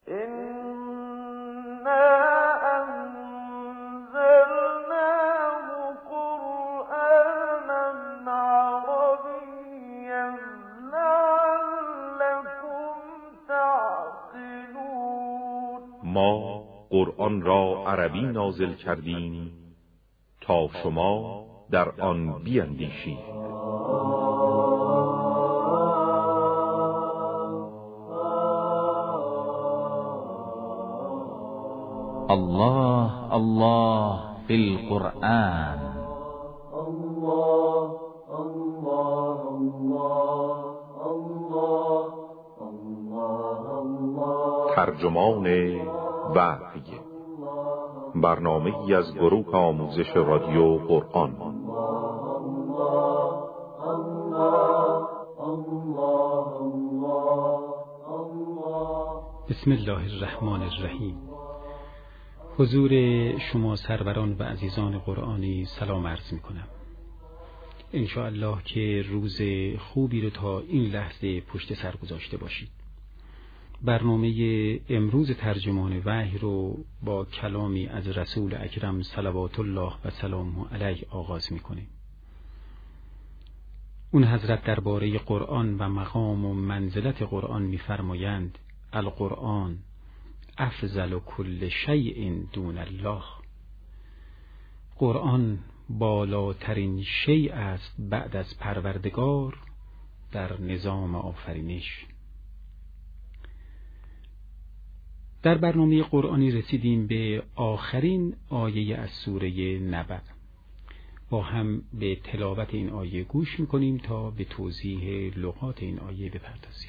ما قرآن را عربی نازل کردیم تا شما در آن بیندیشید. الله الله فی القرآن. الله الله الله الله. ترجمان وحی، برنامه‌ای از گروه آموزش رادیو قرآن. بسم الله الرحمن الرحیم. حضور شما سروران و عزیزان قرآنی سلام عرض می کنم. انشاءالله که روز خوبی رو تا این لحظه پشت سر گذاشته باشید. برنامه امروز ترجمان وحی رو با کلامی از رسول اکرم صلوات الله و سلامه علیه آغاز می کنیم. اون حضرت درباره قرآن و مقام و منزلت قرآن می فرمایند: القرآن افضل کل شیء دون الله. قرآن بالاترین شیء است بعد از پروردگار در نظام آفرینش. در برنامه قرآنی رسیدیم به آخرین آیه از سوره نبأ. با هم به تلاوت این آیه گوش می‌کنیم تا به توضیح لغات این آیه بپردازیم.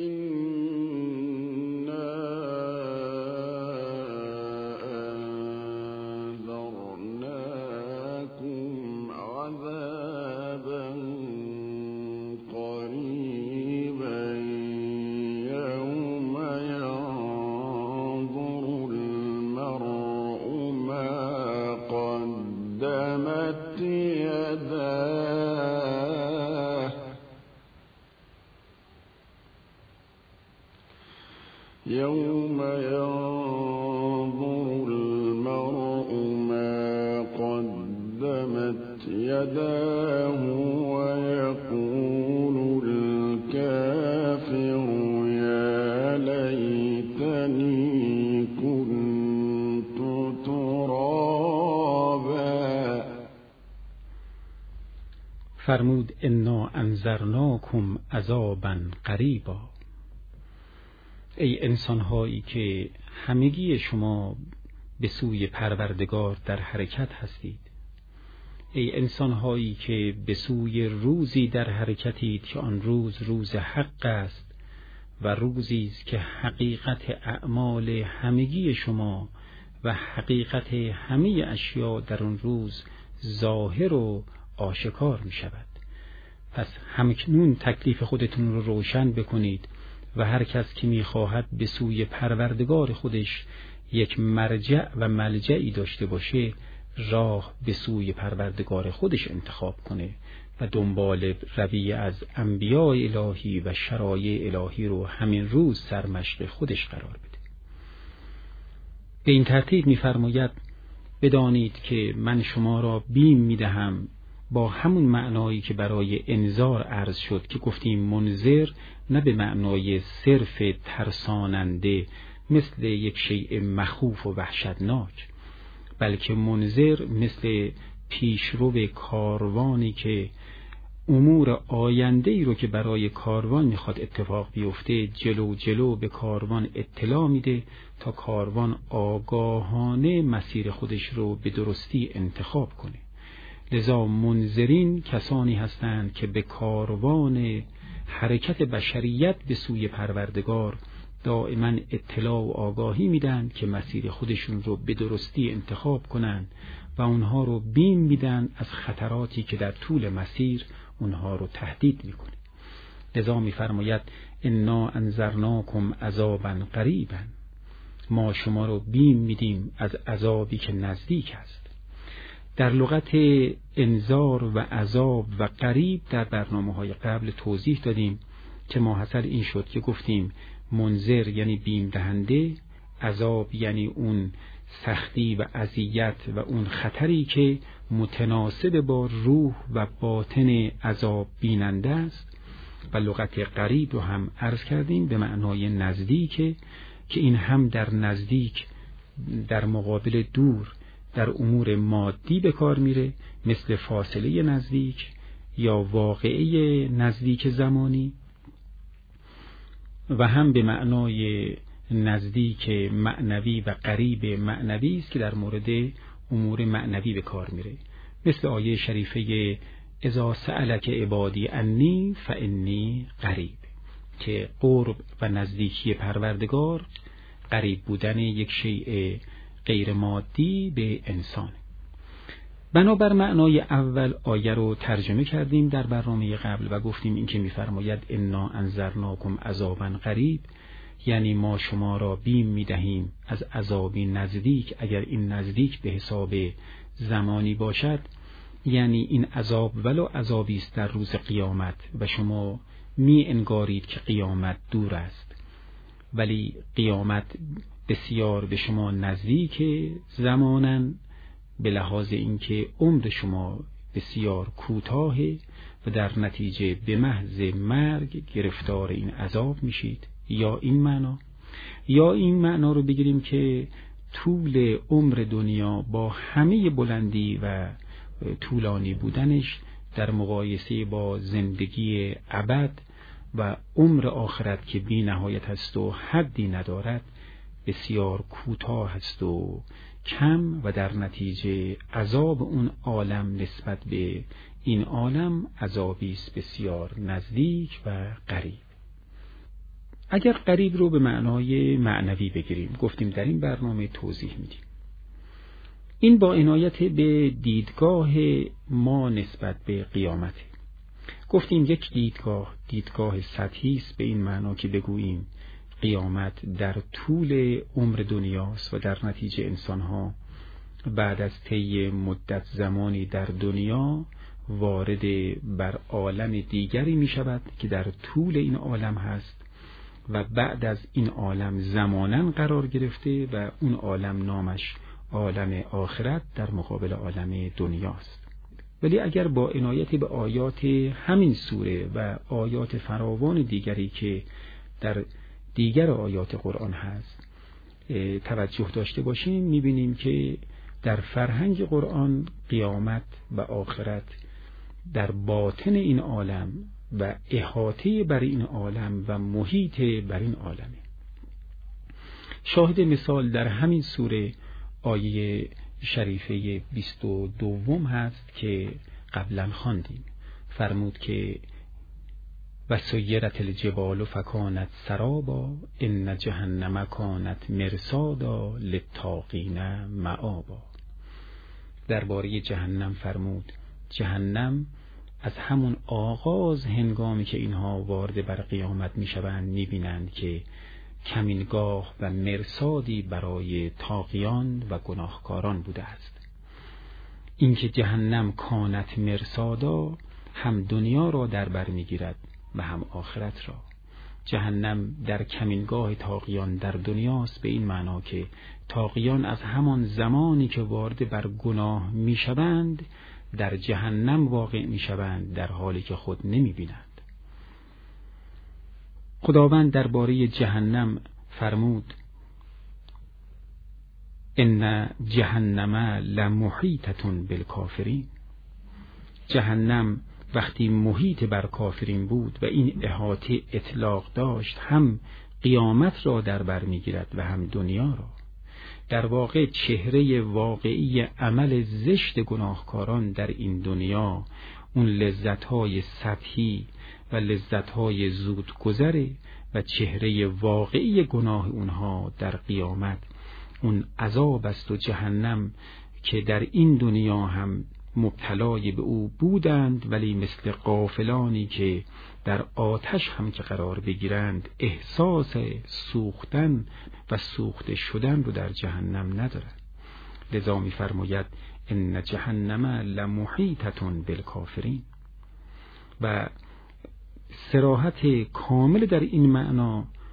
يوم ينظر المرء ما قدمت يداه ويقول الكافر يا ليتني كنت ترابا. فرمود انا انذرناکم عذابا قریبا. ای انسان‌هایی که همگی شما به سوی پروردگار در حرکت هستید، ای انسان‌هایی که به سوی روزی در حرکتید که آن روز روز حق است و روزی است که حقیقت اعمال همگی شما و حقیقت همه اشیا در آن روز ظاهر و آشکار می شود. پس همکنون تکلیف خودتون رو روشن بکنید و هر کس که می‌خواهد به سوی پروردگار خودش یک مرجع و ملجعی داشته باشه، راه به سوی پروردگار خودش انتخاب کنه و دنبال رویه از انبیاء الهی و شرایع الهی رو همین روز سرمشق خودش قرار بده. به این ترتیب می‌فرماید بدانید که من شما را بیم می‌دهم با همون معنایی که برای انذار عرض شد که گفتیم منذر نه به معنای صرف ترساننده مثل یک شیء مخوف و وحشتناک، بلکه منذر مثل پیشرو کاروانی که امور آینده‌ای رو که برای کاروان میخواد اتفاق بیفته جلو جلو به کاروان اطلاع میده تا کاروان آگاهانه مسیر خودش رو به درستی انتخاب کنه. لذا منذرین کسانی هستند که به کاروان حرکت بشریت به سوی پروردگار دائما اطلاع و آگاهی میدن که مسیر خودشون رو به درستی انتخاب کنن و اونها رو بیم میدن از خطراتی که در طول مسیر اونها رو تهدید میکنه. لذا میفرماید انا انذرناکم عذابا قریبا. ما شما رو بیم میدیم از عذابی که نزدیک است. در لغت انذار و عذاب و قریب در برنامه‌های قبل توضیح دادیم که ماحصل این شد که گفتیم منذر یعنی بیم دهنده، عذاب یعنی اون سختی و اذیت و اون خطری که متناسب با روح و باطن عذاب بیننده است. و لغت قریب رو هم عرض کردیم به معنای نزدیکه، که این هم در نزدیک در مقابل دور در امور مادی به کار میره، مثل فاصله نزدیک یا واقعه نزدیک زمانی، و هم به معنای نزدیک معنوی و قریب معنوی است که در مورد امور معنوی به کار میره، مثل آیه شریفه اذا سألک عبادی عنی فانی قریب، که قرب و نزدیکی پروردگار قریب بودن یک شیء غیر مادی به انسان. بنابر معنای اول آیه رو ترجمه کردیم در برنامه قبل و گفتیم این که می‌فرماید انا انذرناکم عذابا قریب، یعنی ما شما را بیم می‌دهیم از عذابی نزدیک، اگر این نزدیک به حساب زمانی باشد، یعنی این عذاب ولو عذابی است در روز قیامت و شما می انگارید که قیامت دور است، ولی قیامت بسیار به شما نزدیک زمانن، به لحاظ اینکه عمر شما بسیار کوتاهه و در نتیجه به محض مرگ گرفتار این عذاب میشید. یا این معنا رو بگیریم که طول عمر دنیا با همه بلندی و طولانی بودنش در مقایسه با زندگی ابد و عمر آخرت که بی نهایت است و حدی ندارد بسیار کوتاه است و کم، و در نتیجه عذاب اون عالم نسبت به این عالم عذابی است بسیار نزدیک و قریب. اگر قریب رو به معنای معنوی بگیریم، گفتیم در این برنامه توضیح میدیم، این با عنایت به دیدگاه ما نسبت به قیامت. گفتیم یک دیدگاه سطحی است، به این معنا که بگوییم قیامت در طول عمر دنیاست و در نتیجه انسانها بعد از طی مدت زمانی در دنیا وارد بر عالم دیگری می شود که در طول این عالم هست و بعد از این عالم زماناً قرار گرفته و اون عالم نامش عالم آخرت در مقابل عالم دنیاست. ولی اگر با عنایت به آیات همین سوره و آیات فراوان دیگری که در دیگر آیات قرآن هست توجه داشته باشیم، می‌بینیم که در فرهنگ قرآن قیامت و آخرت در باطن این عالم و احاطه بر این عالم و محیط بر این عالمه. شاهد مثال در همین سوره آیه شریفه 22 هست که قبلا خواندیم. فرمود که و سیرت الجبال فکانت سرابا ان جهنم کانت مرصادا للطاغین مآبا. درباره جهنم فرمود جهنم از همون آغاز هنگامی که اینها وارد بر قیامت میشوند میبینند که کمینگاه و مرصادی برای طاغیان و گناهکاران بوده است. اینکه جهنم کانت مرصادا هم دنیا را در بر میگیرد و هم آخرت را. جهنم در کمینگاه طاغیان در دنیاست، به این معنا که طاغیان از همان زمانی که وارد بر گناه میشوند در جهنم واقع میشوند در حالی که خود نمیبینند. خداوند درباره جهنم فرمود ان جهنم لمحیطة بالکافرین. جهنم وقتی محیط بر کافرین بود و این احاطه اطلاق داشت، هم قیامت را در بر میگیرد و هم دنیا را. در واقع چهره واقعی عمل زشت گناهکاران در این دنیا اون لذت‌های سطحی و لذت‌های زودگذره و چهره واقعی گناه اونها در قیامت اون عذاب است و جهنم که در این دنیا هم مبتلای به او بودند، ولی مثل غافلانی که در آتش هم که قرار بگیرند احساس سوختن و سوخته شدن رو در جهنم ندارند. لذا می فرماید ان جهنم لمحیطة بالکافرین. و صراحت کامل در این معنا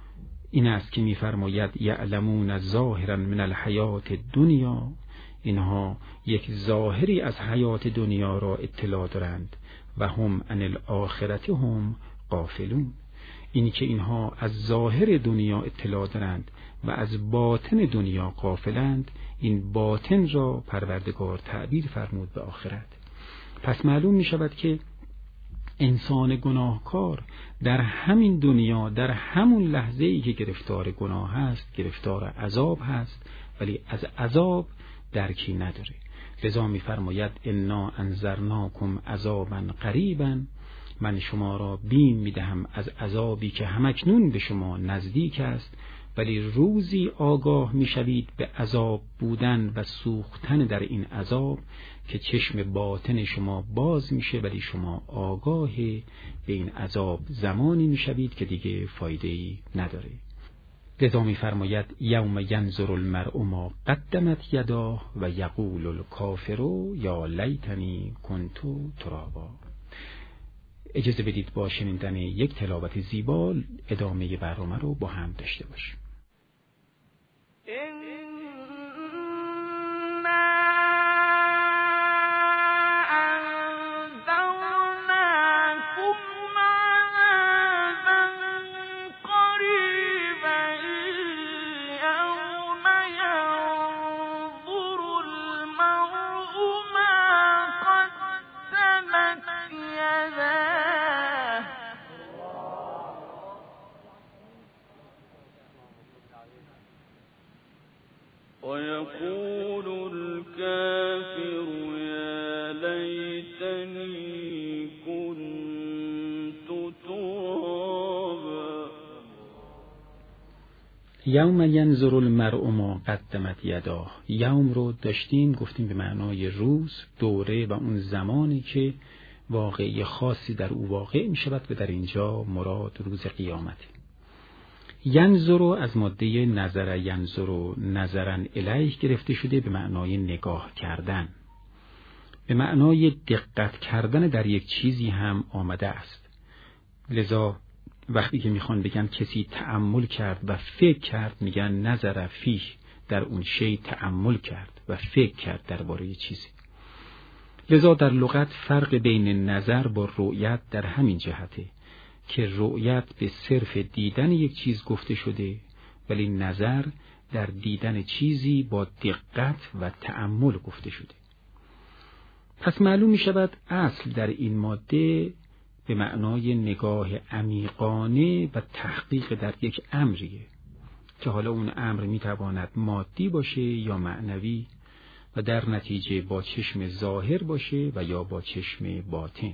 این است که می‌فرماید یعلمون ظاهرا من الحیات الدنیا، اینها یک ظاهری از حیات دنیا را اطلاع دارند و هم عن الاخرة هم غافلون. اینی که اینها از ظاهر دنیا اطلاع دارند و از باطن دنیا غافلند، این باطن را پروردگار تعبیر فرمود به آخرت. پس معلوم می شود که انسان گناهکار در همین دنیا، در همون لحظه‌ای که گرفتار گناه هست، گرفتار عذاب هست، ولی از عذاب درکی نداره. لذا می فرماید انا انذرناکم عذابا قریبا، من شما را بیم می دهم از عذابی که همکنون به شما نزدیک است، ولی روزی آگاه می شوید به عذاب بودن و سوختن در این عذاب که چشم باطن شما باز میشه، ولی شما آگاه به این عذاب زمانی می شوید که دیگه فایده‌ای نداره. لذا می فرماید یوم ینظر المرء ما قدمت یداه و یقول الکافر یا لیتنی کنت ترابا. اجازه بدید با شنیدن یک تلاوت زیبا ادامه برنامه رو با هم داشته باشیم. ويقول الكافر يا ليتني كنت ترابا. یوم ینظر المرء ما قدمت یداه. یوم رو داشتیم گفتیم به معنای روز، دوره و اون زمانی که واقعی خاصی در او واقع می شود و در اینجا مراد روز قیامته. ینظر از ماده نظر ینظر نظرا الیه گرفته شده به معنای نگاه کردن، به معنای دقت کردن در یک چیزی هم آمده است. لذا وقتی که میخوان بگن کسی تأمل کرد و فکر کرد، میگن نظر فیه، در اون شی تأمل کرد و فکر کرد درباره چیزی. لذا در لغت فرق بین نظر با رؤیت در همین جهته که رؤیت به صرف دیدن یک چیز گفته شده، ولی نظر در دیدن چیزی با دقت و تأمل گفته شده. پس معلوم می شود اصل در این ماده به معنای نگاه عمیقانه و تحقیق در یک امریه که حالا اون امر می تواند مادی باشه یا معنوی و در نتیجه با چشم ظاهر باشه و یا با چشم باطن.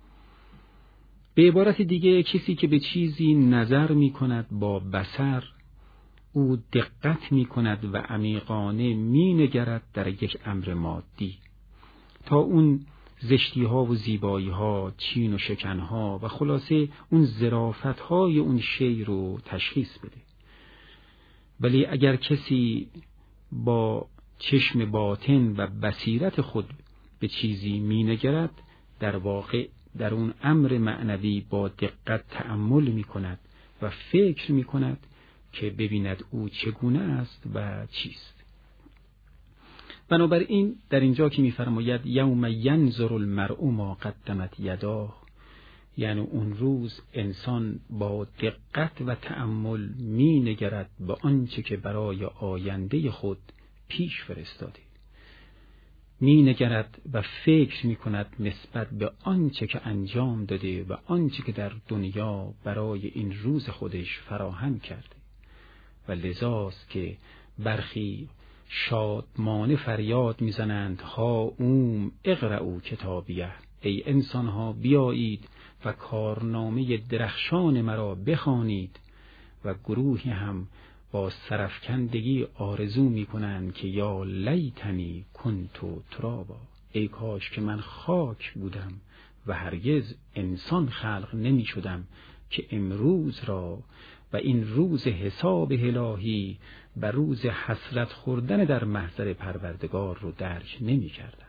به عبارت دیگه کسی که به چیزی نظر می کند با بصر، او دقت می کند و عمیقانه می نگرد در یک امر مادی تا اون زشتی ها و زیبایی ها، چین و شکن ها و خلاصه اون ظرافت های اون شی رو تشخیص بده. ولی اگر کسی با چشم باطن و بصیرت خود به چیزی می نگرد، در واقع در اون امر معنوی با دقت تأمل می کند و فکر می کند که ببیند او چگونه است و چیست. بنابراین در اینجا که می فرماید یوم ینظر المرء ما قدمت یداه، یعنی اون روز انسان با دقت و تأمل می نگرد به آنچه که برای آینده خود پیش فرستاده، می نگرد و فکر می کند نسبت به آنچه که انجام داده و آنچه که در دنیا برای این روز خودش فراهم کرده. و لذاست که برخی شادمانه فریاد می زنند ها اقرأوا کتابیه، ای انسان ها بیایید و کارنامه درخشان مرا بخوانید. و گروهی هم با سرفکندگی آرزو می کنند که یا لیتنی کنت ترابا، ای کاش که من خاک بودم و هرگز انسان خلق نمی شدم که امروز را و این روز حساب الهی و روز حسرت خوردن در محضر پروردگار رو درک نمی کردم.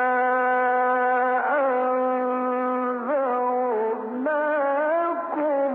أنذرناكم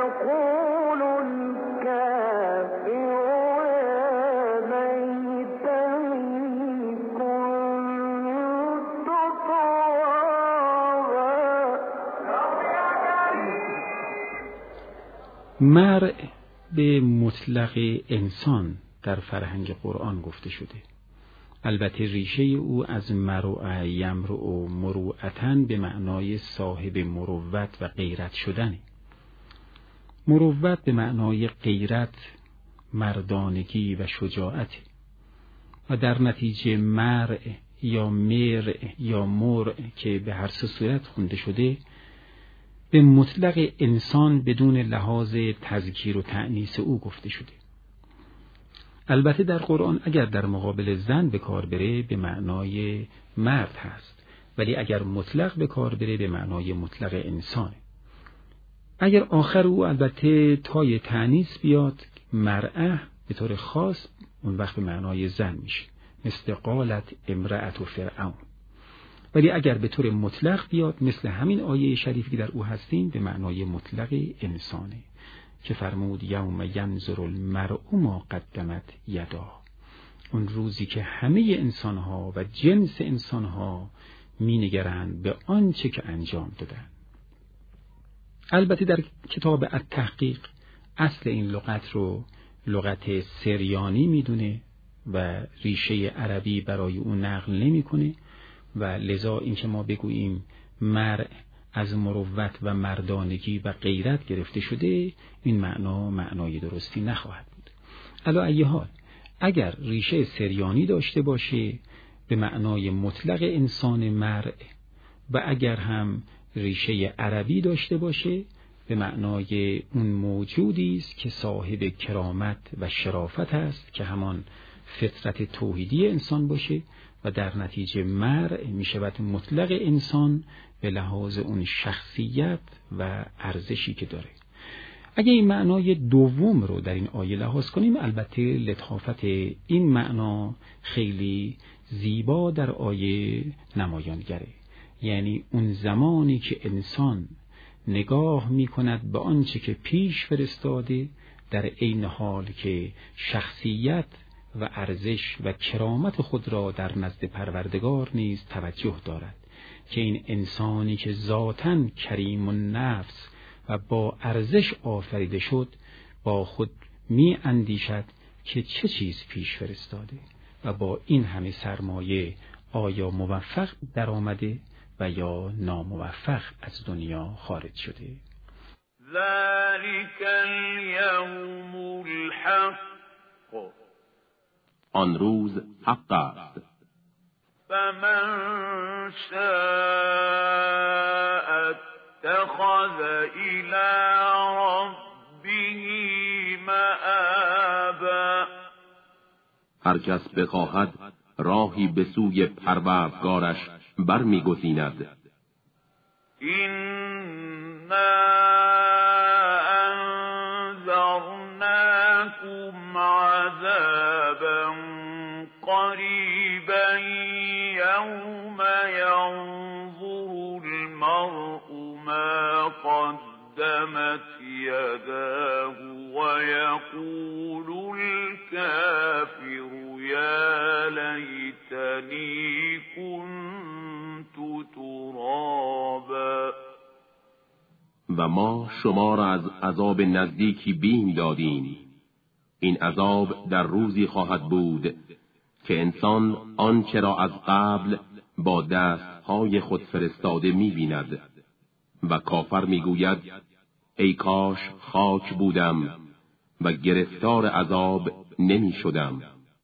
ويقول الكافر يا ليتني كنت ترابا. مرء به مطلق انسان در فرهنگ قرآن گفته شده. البته ریشه او از مروع یمرع مروعتن به معنای صاحب مروت و غیرت شدنه. مروت به معنای غیرت، مردانگی و شجاعت و در نتیجه مرع یا مرع یا مرع که به هر سه صورت خونده شده به مطلق انسان بدون لحاظ تذکیر و تأنیث او گفته شده. البته در قرآن اگر در مقابل زن به کار بره به معنای مرد هست، ولی اگر مطلق به کار بره به معنای مطلق انسانه. اگر آخر او البته تای تأنیث بیاد مرأه به طور خاص اون وقت به معنای زن میشه، مثل قالت امرأت فرعون. ولی اگر به طور مطلق بیاد مثل همین آیه شریفی که در او هستیم به معنای مطلق انسانه که فرمود یوم ینظر المرء ما قدمت یدا، اون روزی که همه انسانها و جنس انسانها می نگرند به آنچه که انجام دادن. البته در کتاب التحقیق اصل این لغت رو لغت سریانی میدونه و ریشه عربی برای اون نقل نمیکنه و لذا اینکه ما بگوییم مرء از مروت و مردانگی و غیرت گرفته شده این معنای درستی نخواهد بود. علی ای حال اگر ریشه سریانی داشته باشه به معنای مطلق انسان مرء و اگر هم ریشه عربی داشته باشه به معنای اون موجودی است که صاحب کرامت و شرافت است که همان فطرت توحیدی انسان باشه و در نتیجه مرء می شود مطلق انسان به لحاظ اون شخصیت و ارزشی که داره. اگه این معنای دوم رو در این آیه لحاظ کنیم البته لطافت این معنا خیلی زیبا در آیه نمایانگره. یعنی اون زمانی که انسان نگاه می کند به آنچه که پیش فرستاده در عین حال که شخصیت و ارزش و کرامت خود را در نزد پروردگار نیز توجه دارد که این انسانی که ذاتاً کریم النفس و با ارزش آفریده شد با خود می اندیشد که چه چیز پیش فرستاده و با این همه سرمایه آیا موفق در آمده و یا ناموفق از دنیا خارج شده. ذلك اليوم الحق، آن روز حق است. فمن شاء اتخذ إلى ربه مآبا، هر کس بخواهد راهی به سوی پروردگارش برمی‌گزیند. إنا أنذرناكم عذابا قريبا يوم ينظر المرء ما قدمت يداه ويقول الكافر يا ليتني كنت ترابا. و ما شما را از عذاب نزدیکی بیم دادیم. این عذاب در روزی خواهد بود که انسان آنچه را از قبل با دستهای خود فرستاده می‌بیند و کافر می‌گوید ای کاش خاک بودم و گرفتار عذاب نمی‌شدم.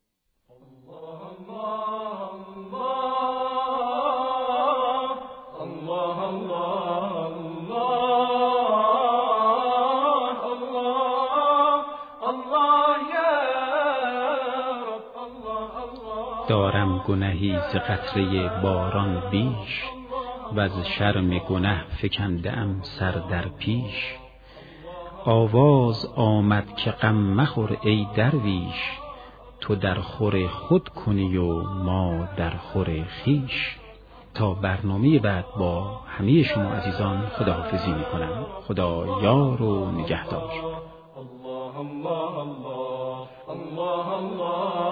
دارم گنهی ز قطره باران بیش و از شرم گنه فکنده‌ام سر در پیش. آواز آمد که غم مخور ای درویش، تو در خور خود کنی و ما در خور خویش. تا برنامه بعد با همه شما عزیزان خداحافظی میکنم. خدا یار و نگهدار. الله الله الله الله الله